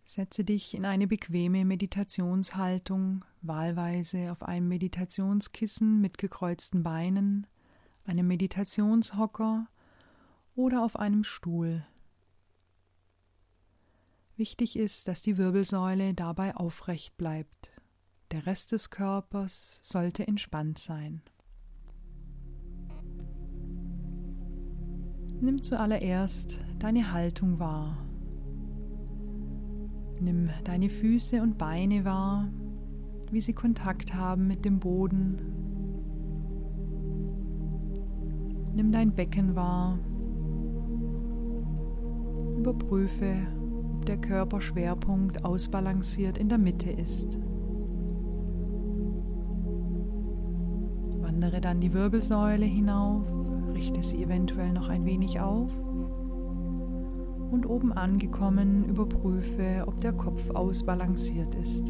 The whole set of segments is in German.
Setze dich in eine bequeme Meditationshaltung, wahlweise auf einem Meditationskissen mit gekreuzten Beinen, einem Meditationshocker oder auf einem Stuhl. Wichtig ist, dass die Wirbelsäule dabei aufrecht bleibt. Der Rest des Körpers sollte entspannt sein. Nimm zuallererst deine Haltung wahr. Nimm deine Füße und Beine wahr, wie sie Kontakt haben mit dem Boden. Nimm dein Becken wahr. Überprüfe, ob der Körperschwerpunkt ausbalanciert in der Mitte ist. Wandere dann die Wirbelsäule hinauf, richte sie eventuell noch ein wenig auf. Und oben angekommen, überprüfe, ob der Kopf ausbalanciert ist.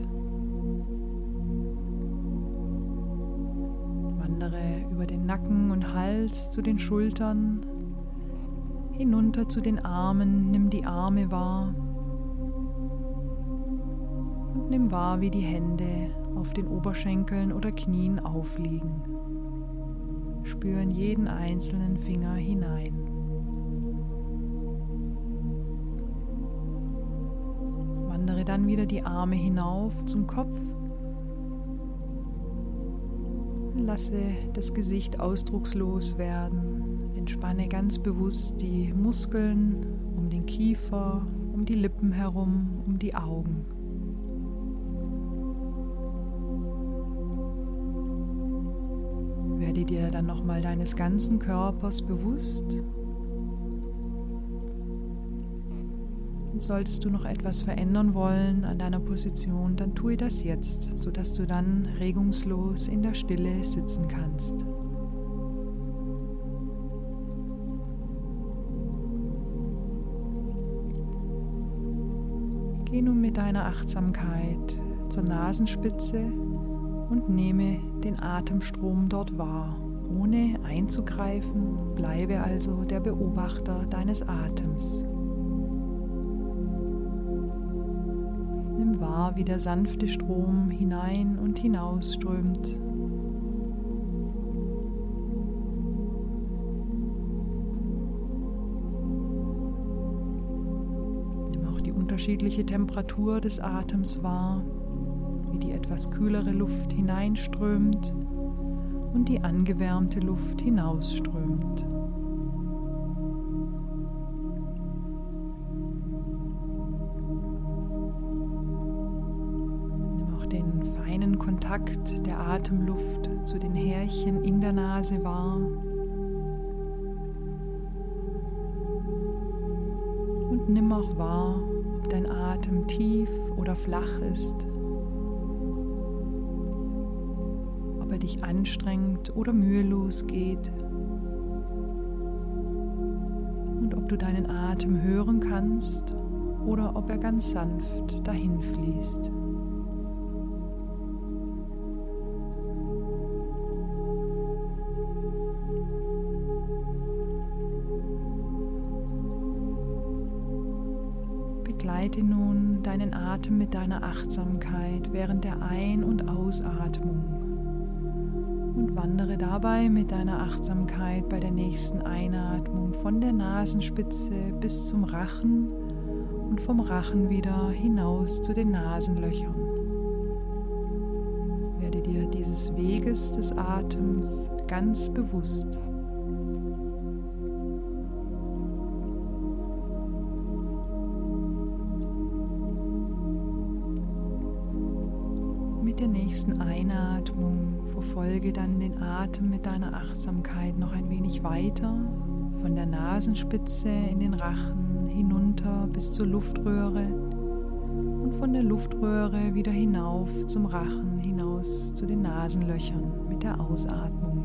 Wandere über den Nacken und Hals zu den Schultern, hinunter zu den Armen, nimm die Arme wahr und nimm wahr, wie die Hände auf den Oberschenkeln oder Knien aufliegen. Spüre in jeden einzelnen Finger hinein. Wandere dann wieder die Arme hinauf zum Kopf. Lasse das Gesicht ausdruckslos werden. Entspanne ganz bewusst die Muskeln um den Kiefer, um die Lippen herum, um die Augen. Werde dir dann nochmal deines ganzen Körpers bewusst. Und solltest du noch etwas verändern wollen an deiner Position, dann tue das jetzt, sodass du dann regungslos in der Stille sitzen kannst. Geh nun mit deiner Achtsamkeit zur Nasenspitze und nehme den Atemstrom dort wahr, ohne einzugreifen. Bleibe also der Beobachter deines Atems. Nimm wahr, wie der sanfte Strom hinein und hinaus strömt. Nimm auch die unterschiedliche Temperatur des Atems wahr, wie die etwas kühlere Luft hineinströmt und die angewärmte Luft hinausströmt. Den feinen Kontakt der Atemluft zu den Härchen in der Nase wahr und nimm auch wahr, ob dein Atem tief oder flach ist, ob er dich anstrengt oder mühelos geht und ob du deinen Atem hören kannst oder ob er ganz sanft dahin fließt. Begleite nun deinen Atem mit deiner Achtsamkeit während der Ein- und Ausatmung und wandere dabei mit deiner Achtsamkeit bei der nächsten Einatmung von der Nasenspitze bis zum Rachen und vom Rachen wieder hinaus zu den Nasenlöchern. Werde dir dieses Weges des Atems ganz bewusst. Mit der nächsten Einatmung verfolge dann den Atem mit deiner Achtsamkeit noch ein wenig weiter, von der Nasenspitze in den Rachen hinunter bis zur Luftröhre und von der Luftröhre wieder hinauf zum Rachen, hinaus zu den Nasenlöchern mit der Ausatmung.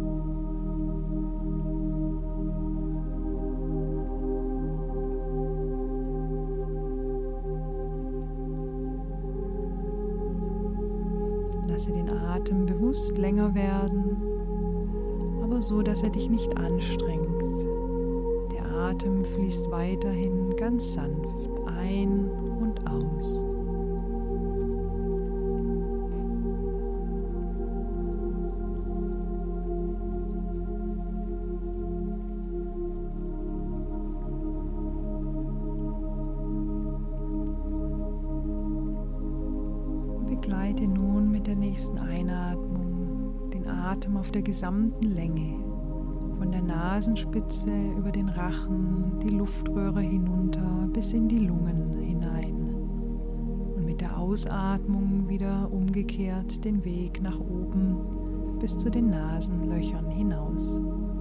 Lasse den Atem bewusst länger werden, aber so, dass er dich nicht anstrengt. Der Atem fließt weiterhin ganz sanft ein und und aus. Begleite nun mit der nächsten Einatmung den Atem auf der gesamten Länge, von der Nasenspitze über den Rachen, die Luftröhre hinunter bis in die Lungen hinein. Und mit der Ausatmung wieder umgekehrt den Weg nach oben bis zu den Nasenlöchern hinaus.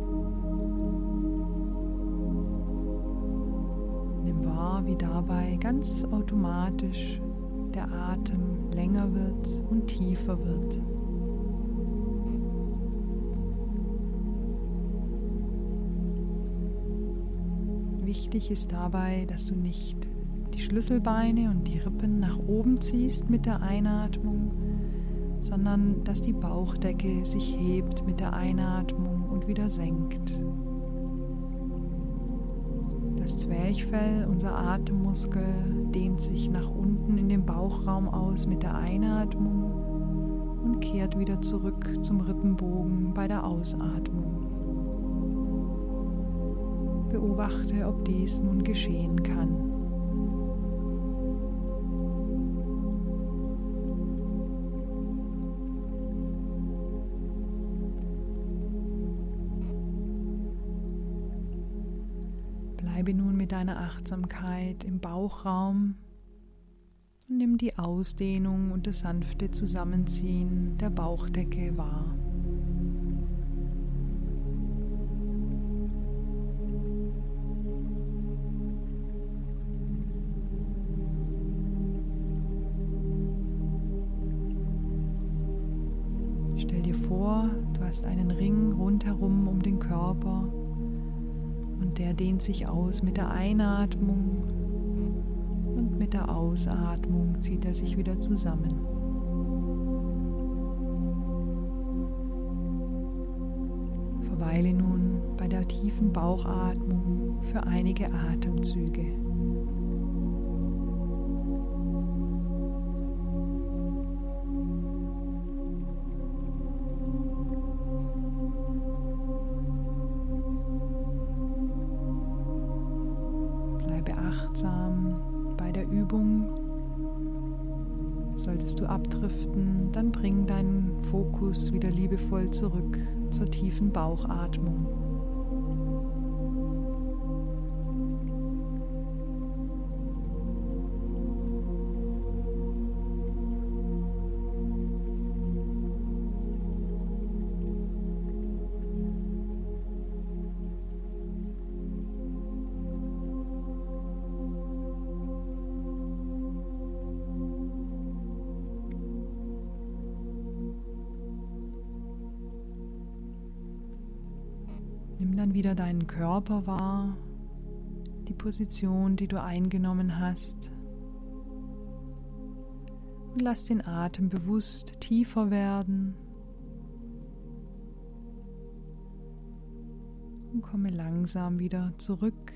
Nimm wahr, wie dabei ganz automatisch der Atem länger wird und tiefer wird. Wichtig ist dabei, dass du nicht die Schlüsselbeine und die Rippen nach oben ziehst mit der Einatmung, sondern dass die Bauchdecke sich hebt mit der Einatmung und wieder senkt. Das Zwerchfell, unser Atemmuskel, dehnt sich nach unten in den Bauchraum aus mit der Einatmung und kehrt wieder zurück zum Rippenbogen bei der Ausatmung. Beobachte, ob dies nun geschehen kann. Bleibe nun mit deiner Achtsamkeit im Bauchraum und nimm die Ausdehnung und das sanfte Zusammenziehen der Bauchdecke wahr. Stell dir vor, du hast einen Ring rundherum um den Körper und der dehnt sich aus mit der Einatmung und mit der Ausatmung zieht er sich wieder zusammen. Verweile nun bei der tiefen Bauchatmung für einige Atemzüge. Achtsam bei der Übung. Solltest du abdriften, dann bring deinen Fokus wieder liebevoll zurück zur tiefen Bauchatmung. Nimm dann wieder deinen Körper wahr, die Position, die du eingenommen hast. Und lass den Atem bewusst tiefer werden. Und komme langsam wieder zurück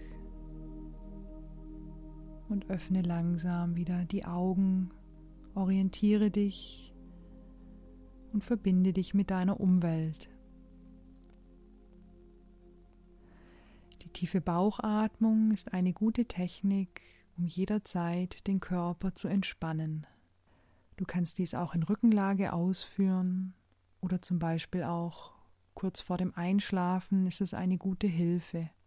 und öffne langsam wieder die Augen, orientiere dich und verbinde dich mit deiner Umwelt. Die tiefe Bauchatmung ist eine gute Technik, um jederzeit den Körper zu entspannen. Du kannst dies auch in Rückenlage ausführen oder zum Beispiel auch kurz vor dem Einschlafen ist es eine gute Hilfe.